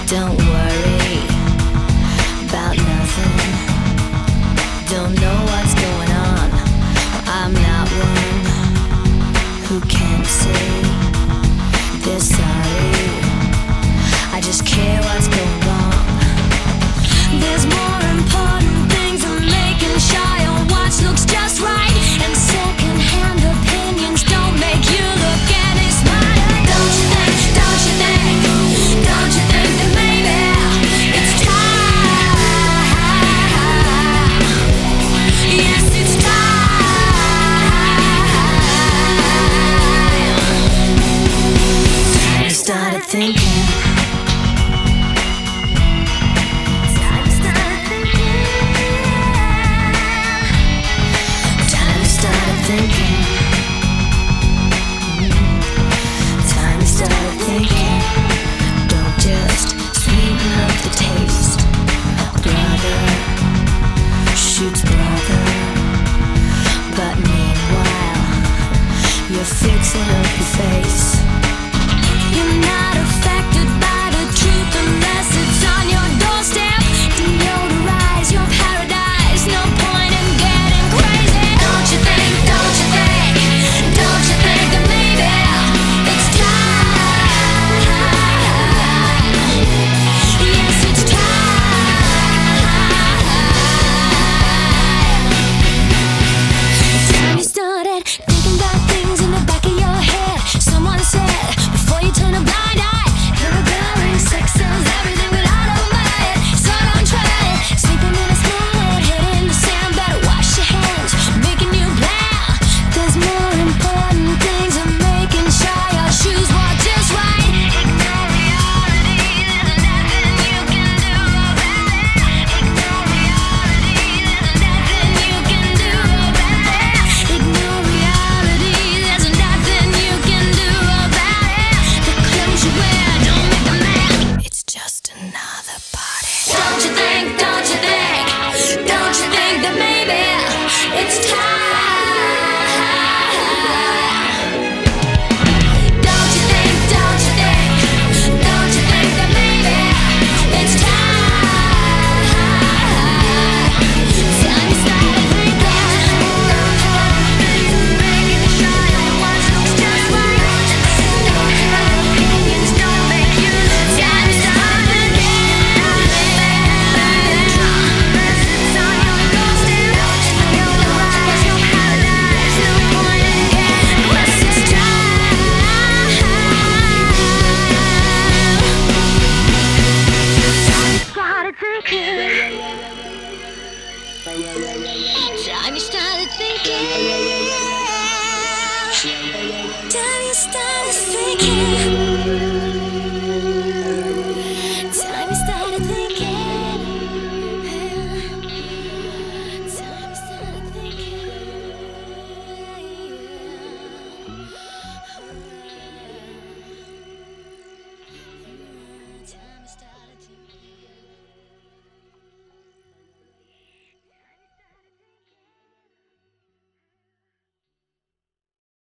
Don't worry about nothing. Don't know what's going on. I'm not one who can't say they're sorry. I just care what's going wrong. There's more important things than making shy on what looks just right. And second-hand opinions don't make you look any smarter. Don't you think, don't you think, don't you think that maybe it's time? Yes, it's time. I started thinking. Shoots brother, but meanwhile you're fixing up your face. You're not affected by the truth unless it's on your doorstep. Deodorize your paradise, no point in getting crazy. Don't you think, don't you think, don't you think that maybe it's time? Yes, it's time. Started thinking about things in the back of your head. Someone said, before you turn a blind eye, you're a girl and sex sells everything, but I don't buy it, so don't try it. Sleeping in a small head in the sand, better wash your hands, make a new plan. There's more important things than making sure your shoes walk just right. Ignore reality, there's nothing you can do about it. Ignore reality, there's nothing you can do about it. Ignore reality, there's nothing you can do about it. The clothes you wear don't make a man, it's just another party. Don't you think, don't you think, don't you think that maybe it's time? Don't you think, don't you think, don't you think that maybe it's time? Time you started thinking. Making sure that what looks just right. Opinions don't make you look. Time you started thinking. It's on your doorstep. You're the rise, your paradise. No point in getting close. It's time. Started thinking. Time you started thinking. Time you started thinking.